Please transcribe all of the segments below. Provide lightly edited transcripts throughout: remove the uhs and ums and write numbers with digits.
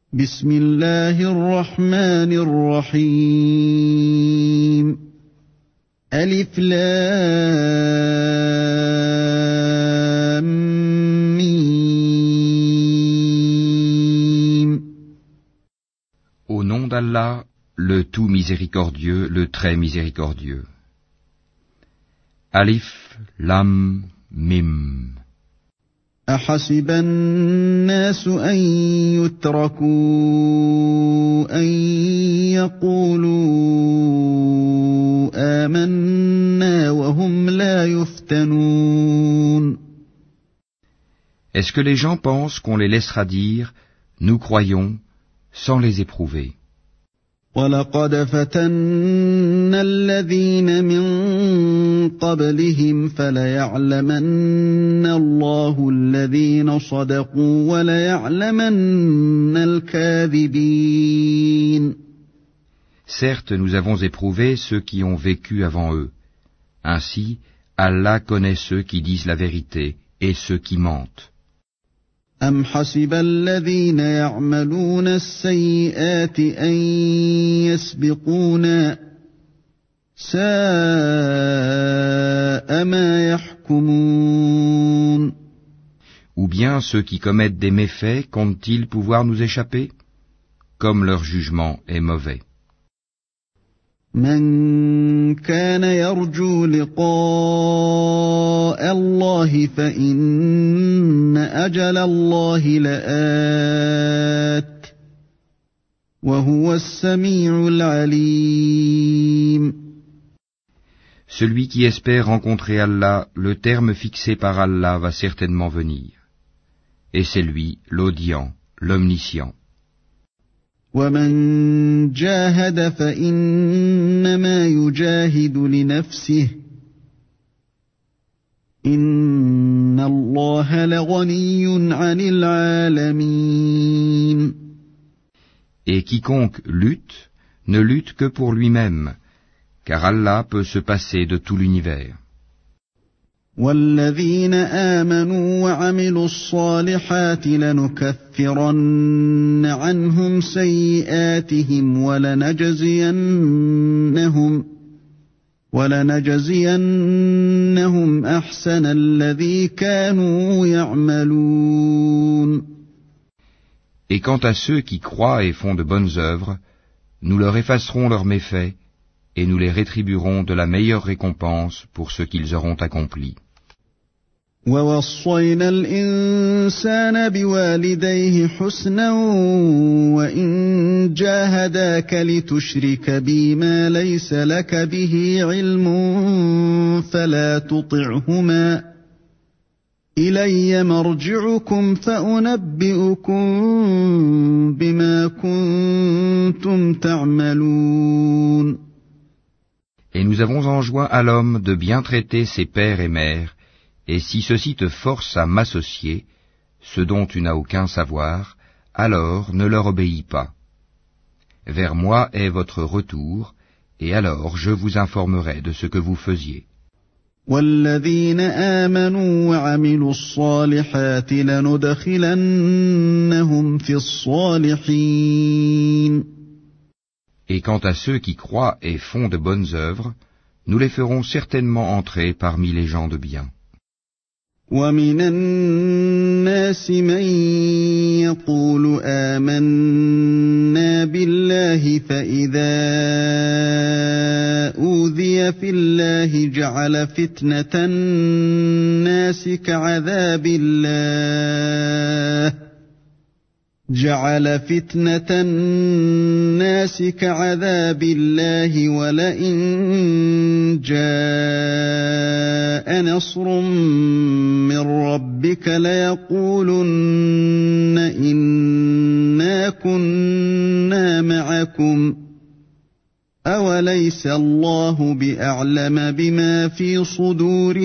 بسم الله الرحمن الرحيم ألف لام ميم. Au nom d'Allah, le tout miséricordieux, le très miséricordieux. Alif, Lam, Mim. أحسب الناس أن يتركوا أن يقولوا آمنا وهم لا يفتنون. Est-ce que les gens pensent qu'on les laissera dire « Nous croyons » sans les éprouver? وَلَقَدْ فَتَنَّا الَّذِينَ مِن قَبْلِهِمْ فَلَيَعْلَمَنَّ اللَّهُ الَّذِينَ صَدَقُوا وَلَيَعْلَمَنَّ الْكَاذِبِينَ. Certes, nous avons éprouvé ceux qui ont vécu avant eux. Ainsi, Allah connaît ceux qui disent la vérité et ceux qui mentent. أَمْ حَسِبَ الَّذِينَ يَعْمَلُونَ السَّيِّئَاتِ أَن يَسْبِقُونَا سَاءَ مَا يَحْكُمُونَ. Ou bien ceux qui commettent des méfaits comptent-ils pouvoir nous échapper? Comme leur jugement est mauvais. من كان يرجو لقاء الله فإن أجل الله لآت وهو السميع العليم. Celui qui espère rencontrer Allah, le terme fixé par Allah va certainement venir. Et c'est lui, l'audient, l'omniscient. ومن جاهد فإنما يجاهد لنفسه إن الله لغني عن العالمين. Et quiconque lutte, ne lutte que pour lui-même, car Allah peut se passer de tout l'univers. والذين آمنوا وعملوا الصالحات لنكفرن عنهم سيئاتهم ولنجزينهم أحسن الذي كانوا يعملون. Et quant à ceux qui croient et font de bonnes œuvres, nous leur effacerons leurs méfaits et nous les rétribuerons de la meilleure récompense pour ce qu'ils auront accompli. وَوَصَّيْنَا الْإِنسَانَ بِوَالِدَيْهِ حُسْنًا وَإِن جَاهَدَاكَ لِتُشْرِكَ بِي مَا لَيْسَ لَكَ بِهِ عِلْمٌ فَلَا تُطِعْهُمَا إِلَيَّ مَرْجِعُكُمْ فَأُنَبِّئُكُم بِمَا كُنتُمْ تَعْمَلُونَ. Et nous avons enjoint à l'homme de bien traiter ses pères et mères, et si ceux-ci te forcent à m'associer, ce dont tu n'as aucun savoir, alors ne leur obéis pas. Vers moi est votre retour, et alors je vous informerai de ce que vous faisiez. وَالَّذِينَ آمَنُوا وَعَمِلُوا الصَّالِحَاتِ لَنُدْخِلَنَّهُمْ فِي الصَّالِحِينَ. Et quant à ceux qui croient et font de bonnes œuvres, nous les ferons certainement entrer parmi les gens de bien. وَمِنَ النَّاسِ مَن يَقُولُ آمَنَّا بِاللَّهِ فَإِذَا أُوذِيَ فِي اللَّهِ جَعَلَ فِتْنَةَ النَّاسِ كَعَذَابِ اللَّهِ وَلَئِن جَاءَ نَصْرٌ مِّن رَّبِّكَ لَيَقُولُنَّ إِنَّا كُنَّا مَعَكُمْ أَوَلَيْسَ اللَّهُ بِأَعْلَمَ بِمَا فِي صُدُورِ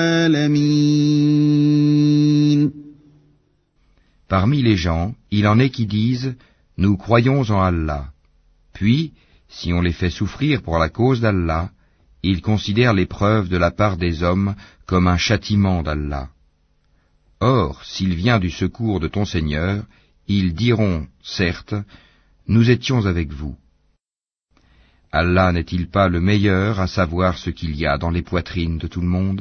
الْعَالَمِينَ. Parmi les gens, il en est qui disent « Nous croyons en Allah ». Puis, si on les fait souffrir pour la cause d'Allah, ils considèrent l'épreuve de la part des hommes comme un châtiment d'Allah. Or, s'il vient du secours de ton Seigneur, Ils diront, certes, nous étions avec vous. Allah n'est-il pas le meilleur à savoir ce qu'il y a dans les poitrines de tout le monde?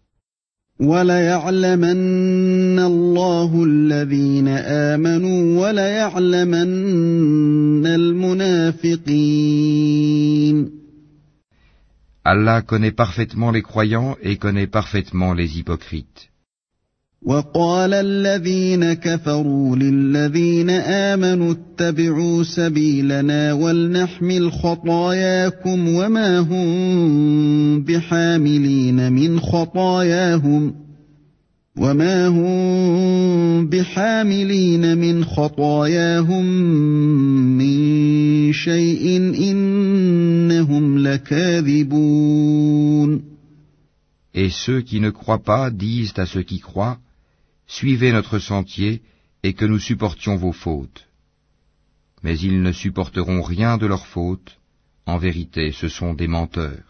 وَلَيَعْلَمَنَّ اللَّهُ الَّذِينَ آمَنُوا وَلَيَعْلَمَنَّ الْمُنَافِقِينَ. Allah connaît parfaitement les croyants et connaît parfaitement les hypocrites. وَقَالَ الَّذِينَ كَفَرُوا لِلَّذِينَ آمَنُوا اتَّبِعُوا سَبِيلَنَا وَلْنَحْمِلْ خَطَايَاكُمْ وَمَا هُمْ بِحَامِلِينَ مِنْ خَطَايَاهُمْ مِنْ شَيْءٍ إِنَّهُمْ لَكَاذِبُونَ. Et ceux qui ne croient pas disent à ceux qui croient, suivez notre sentier et que nous supportions vos fautes. Mais ils ne supporteront rien de leurs fautes, en vérité ce sont des menteurs.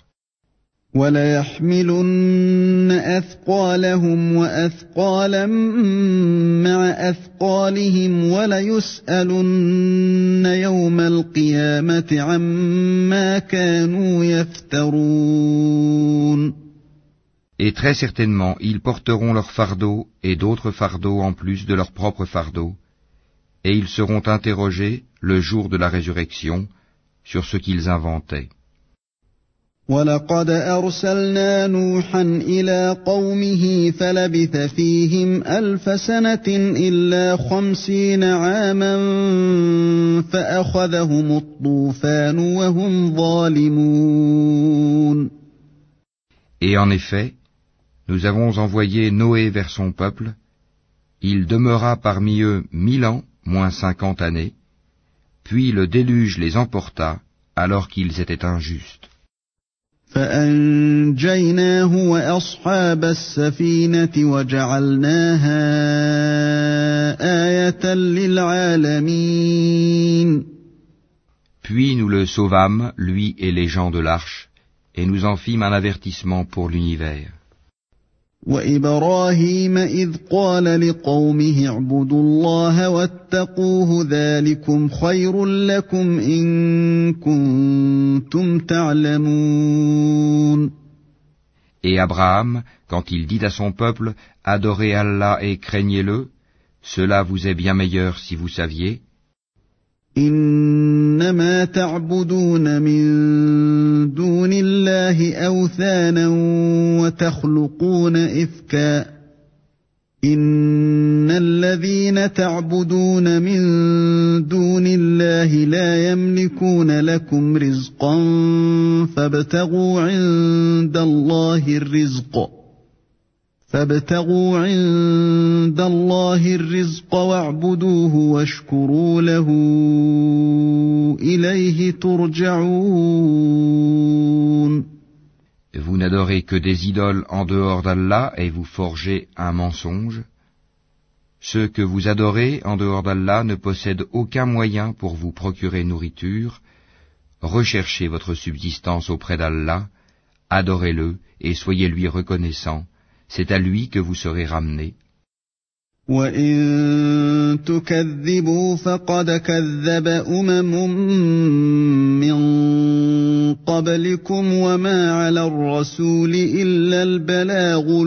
وَلَيَحْمِلُنَّ أَثْقَالَهُمْ وَأَثْقَالًا مَّعَ أَثْقَالِهِمْ وَلَيُسْأَلُنَّ يَوْمَ الْقِيَامَةِ عَمَّا كَانُوا يَفْتَرُونَ. Et très certainement, ils porteront leurs fardeaux et d'autres fardeaux en plus de leur propre fardeau, et ils seront interrogés le jour de la résurrection sur ce qu'ils inventaient. وَلَقَدْ أَرْسَلْنَا نُوحًا إِلَىٰ قَوْمِهِ فَلَبِثَ فِيهِمْ أَلْفَ سَنَةٍ إِلَّا 50 عَامًا فَأَخَذَهُمُ الطُّوفَانُ وَهُمْ ظَالِمُونَ. Et en effet, nous avons envoyé Noé vers son peuple, il demeura parmi eux 1000 ans, moins 50 années, puis le déluge les emporta alors qu'ils étaient injustes. فَأَنجَيْنَاهُ وَأَصْحَابَ السَّفِينَةِ وَجَعَلْنَاهَا آيَةً لِلْعَالَمِينَ. Puis nous le sauvâmes, lui et les gens de l'arche, et nous en fîmes un avertissement pour l'univers. وَإِبْرَاهِيمَ إِذْ قَالَ لِقَوْمِهِ اعْبُدُوا اللَّهَ وَاتَّقُوهُ ذَلِكُمْ خَيْرٌ لَكُمْ إِن كُنتُمْ تَعْلَمُونَ. Et Abraham, quand il dit à son peuple, adorez Allah et craignez-le, cela vous est bien meilleur si vous saviez. إِنَّمَا تَعْبُدُونَ مِن دُونِ اللَّهِ أَوْثَانًا وَتَخْلُقُونَ إِفْكًا إِنَّ الَّذِينَ تَعْبُدُونَ مِن دُونِ اللَّهِ لَا يَمْلِكُونَ لَكُمْ رِزْقًا فَابْتَغُوا عِندَ اللَّهِ الرِّزْقَ وَاعْبُدُوهُ وَاشْكُرُوا لَهُ إِلَيْهِ تُرْجَعُونَ. Vous n'adorez que des idoles en dehors d'Allah et vous forgez un mensonge. Ceux que vous adorez en dehors d'Allah ne possèdent aucun moyen pour vous procurer nourriture. Recherchez votre subsistance auprès d'Allah, adorez-le et soyez lui reconnaissants. C'est à lui que vous serez ramenés. وَإِن تُكَذِّبُوا فَقَدْ كَذَّبَ أُمَمٌ مِّن قَبْلِكُمْ وَمَا عَلَى الرَّسُولِ إِلَّا الْبَلَاغُ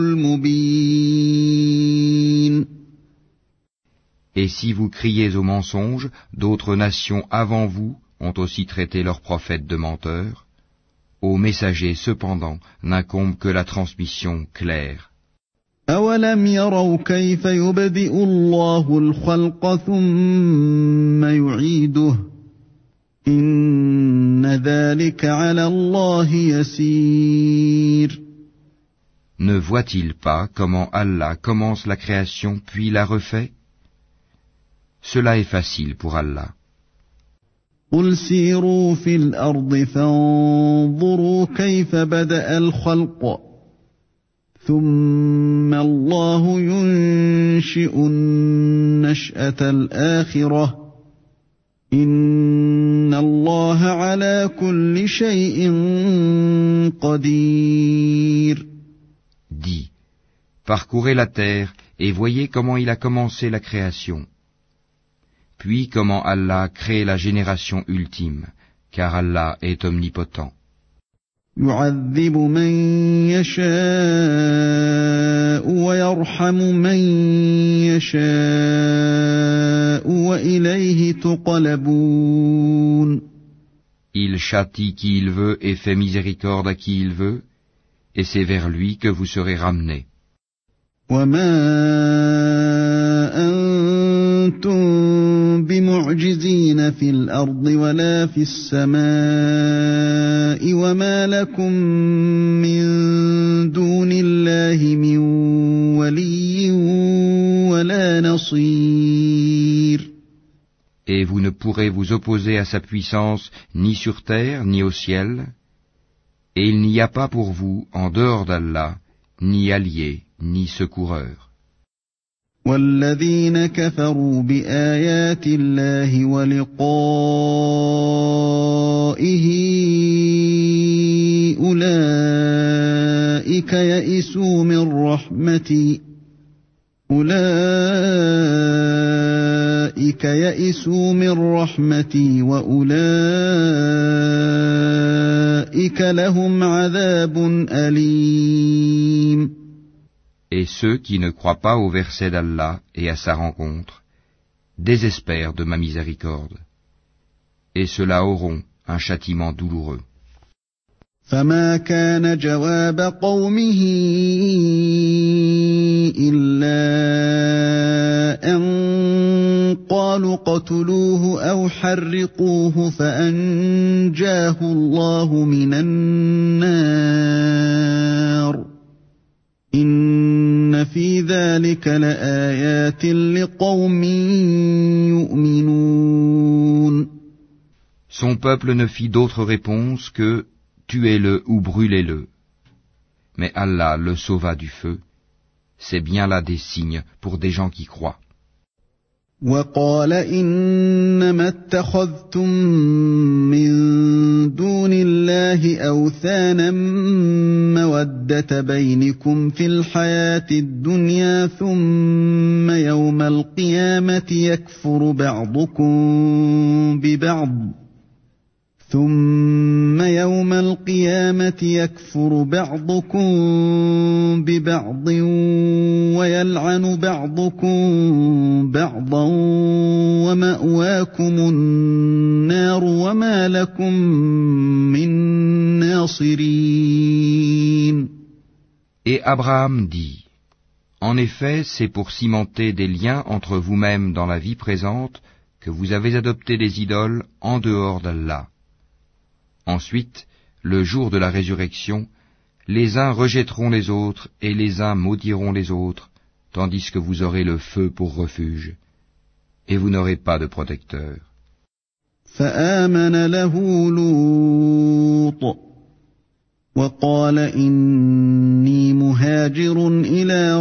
الْمُبِينُ. Et si vous criez au mensonge, d'autres nations avant vous ont aussi traité leurs prophètes de menteurs. Aux messagers, cependant, n'incombe que la transmission claire. أَوَلَمْ يَرَوْا كَيْفَ يُبْدِئُ اللَّهُ الْخَلْقَ ثُمَّ يُعِيدُهُ إِنَّ ذَلِكَ عَلَى اللَّهِ يَسِيرٌ. Ne voit-il pas comment Allah commence la création puis la refait? Cela est facile pour Allah. قُلْ سِيرُوا فِي الْأَرْضِ فَانظُرُوا كَيْفَ بَدَأَ الْخَلْقَ ثُمَّ اللَّهُ يُنشِئُ النَّشْأَةَ الْآخِرَةَ إِنَّ اللَّهَ عَلَى كُلِّ شَيْءٍ قَدِيرٌ. Dis, parcourez la terre et voyez comment il a commencé la création. puis comment Allah crée la génération ultime, car Allah est omnipotent. يعذب من يشاء ويرحم من يشاء وإليه تقلبون. Il châtie qui il veut et fait miséricorde à qui il veut, et c'est vers lui que vous serez ramenés. وما أنتم بمعجزين في الأرض ولا في السماء وما لكم من دون الله من ولي ولا نصير. Et vous ne pourrez vous opposer à sa puissance ni sur terre ni au ciel, et il n'y a pas pour vous, en dehors d'Allah, ni allié, ni secoureur. والذين كفروا بآيات الله ولقائه أولئك يئسوا من رحمتي وأولئك لهم عذاب أليم. Et ceux qui ne croient pas au verset d'Allah et à sa rencontre désespèrent de ma miséricorde, et ceux-là auront un châtiment douloureux. فما كان جواب قومه إلا أن قالوا اقتلوه أو حرقوه فأنجاه الله من النار إن في ذلك لآيات لقوم يؤمنون. Son peuple ne fit d'autre réponse que « Tuez-le ou brûlez-le ». Mais Allah le sauva du feu. C'est bien là des signes pour des gens qui croient. وقال إنما اتخذتم من دون الله أوثانا مودة بينكم في الحياة الدنيا ثم يوم القيامة يكفر بعضكم ببعض ويلعن بعضكم بعضا ومأواكم النار وما لكم من ناصرين. Et Abraham dit, en effet, c'est pour cimenter des liens entre vous-mêmes dans la vie présente que vous avez adopté des idoles en dehors d'Allah. Ensuite, le jour de la résurrection, les uns rejetteront les autres et les uns maudiront les autres, tandis que vous aurez le feu pour refuge, et vous n'aurez pas de protecteur. فآمن له لوط وقال إني مهاجر إلى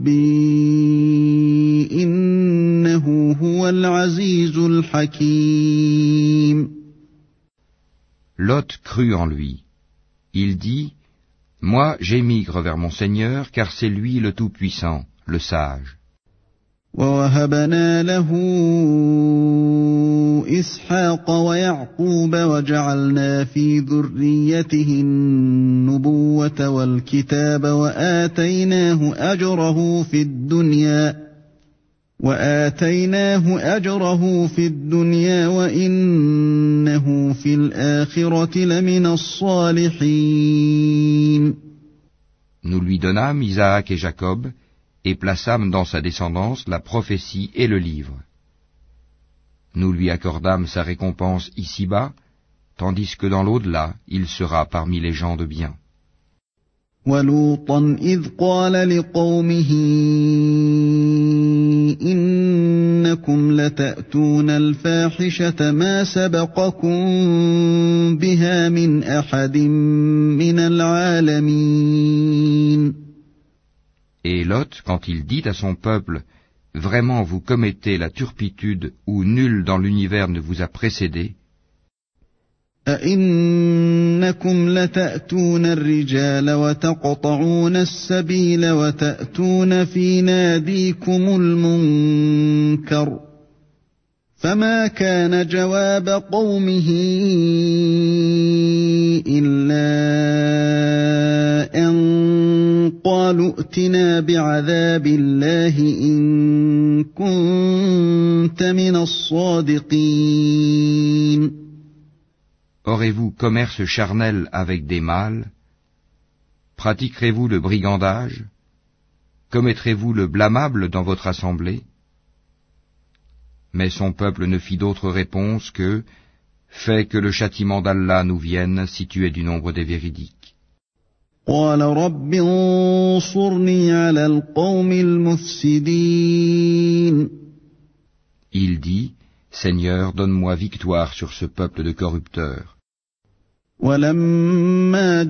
ربي إنه هو العزيز الحكيم. Lot crut en lui. Il dit, « Moi j'émigre vers mon Seigneur, car c'est lui le Tout-Puissant, le Sage. » ووهبنا له إسحاق ويعقوب وجعلنا في ذريته النبوة والكتاب وآتيناه أجره في الدنيا وإنه في الآخرة لمن الصالحين. Nous lui donnâmes Isaac et Jacob, et plaçâmes dans sa descendance la prophétie et le livre. Nous lui accordâmes sa récompense ici-bas, tandis que dans l'au-delà, il sera parmi les gens de bien. وَلُوطًا إِذْ قَالَ لِقَوْمِهِ إِنَّكُمْ لَتَأْتُونَ الْفَاحِشَةَ مَا سَبَقَكُم بِهَا مِنْ أَحَدٍ مِنَ الْعَالَمِينَ. Et Lot, quand il dit à son peuple, « Vraiment vous commettez la turpitude où nul dans l'univers ne vous a précédé » أَإِنَّكُمْ لَتَأْتُونَ الرِّجَالَ وَتَقْطَعُونَ السَّبِيلَ وَتَأْتُونَ فِي نَادِيكُمُ الْمُنكَرَ فما كان جواب قومه إلا أن قالوا ائتنا بعذاب الله إن كنت من الصادقين. Aurez-vous commerce charnel avec des mâles? Pratiquerez-vous le brigandage? Commettrez-vous le blâmable dans votre assemblée? Mais son peuple ne fit d'autre réponse que « Fais que le châtiment d'Allah nous vienne si tu es du nombre des véridiques. » قال رب انصرني على القوم المفسدين. Il dit « Seigneur, donne-moi victoire sur ce peuple de corrupteurs. » ولما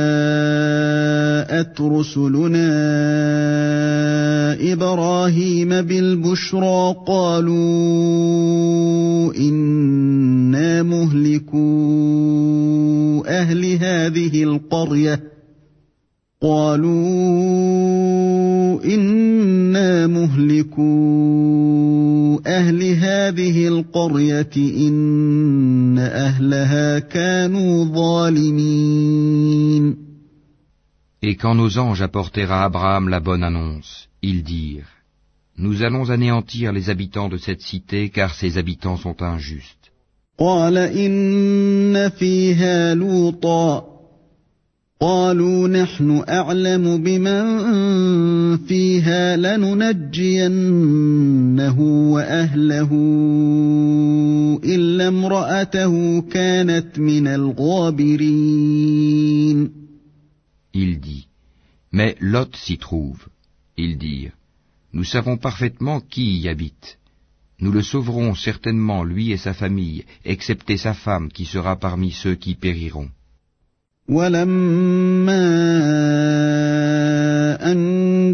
جاءت رسلنا إبراهيم بالبشرى قالوا إنا مهلكو أهل هذه القرية إن أهلها كانوا ظالمين. Et quand nos anges apportèrent à Abraham la bonne annonce, ils dirent « Nous allons anéantir les habitants de cette cité, car ses habitants sont injustes. » قال إن فيها لوطا قالوا نحن أعلم بمن فيها لننجينه وأهله إلا امرأته كانت من الغابرين. Il dit « Mais Lot s'y trouve. » Ils dirent « Nous savons parfaitement qui y habite. Nous le sauverons certainement, lui et sa famille, excepté sa femme qui sera parmi ceux qui périront. » ولما أن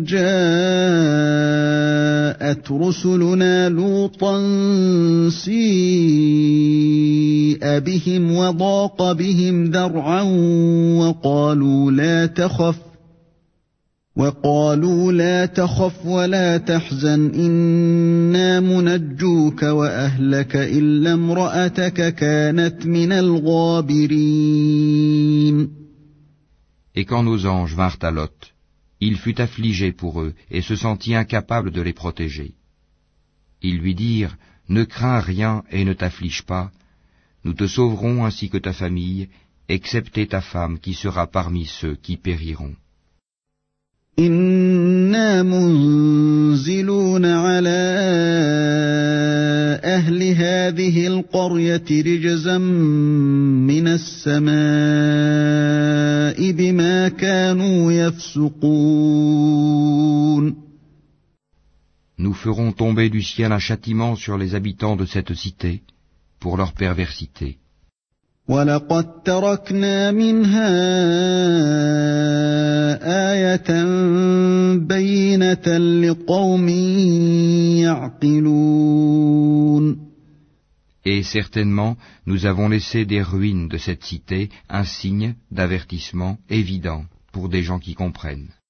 جاءت رسلنا لوطا سيء بهم وضاق بهم ذرعا وقالوا لا تخف ولا تحزن إنا منجوك وأهلك إلا امرأتك كانت من الغابرين. Et quand nos anges vinrent à Lot, il fut affligé pour eux et se sentit incapable de les protéger. Ils lui dirent « Ne crains rien et ne t'afflige pas, nous te sauverons ainsi que ta famille, excepté ta femme qui sera parmi ceux qui périront. » إنا منزلون على أهل هذه القرية رجزا من السماء بما كانوا يفسقون. Nous ferons tomber du ciel un châtiment sur les habitants de cette cité pour leur perversité. وَلَقَدْ تَرَكْنَا مِنْهَا آيَةً بَيِّنَةً لِقَوْمٍ يَعْقِلُونَ. Et certainement, nous avons laissé des ruines de cette cité un signe d'avertissement évident pour des gens qui comprennent.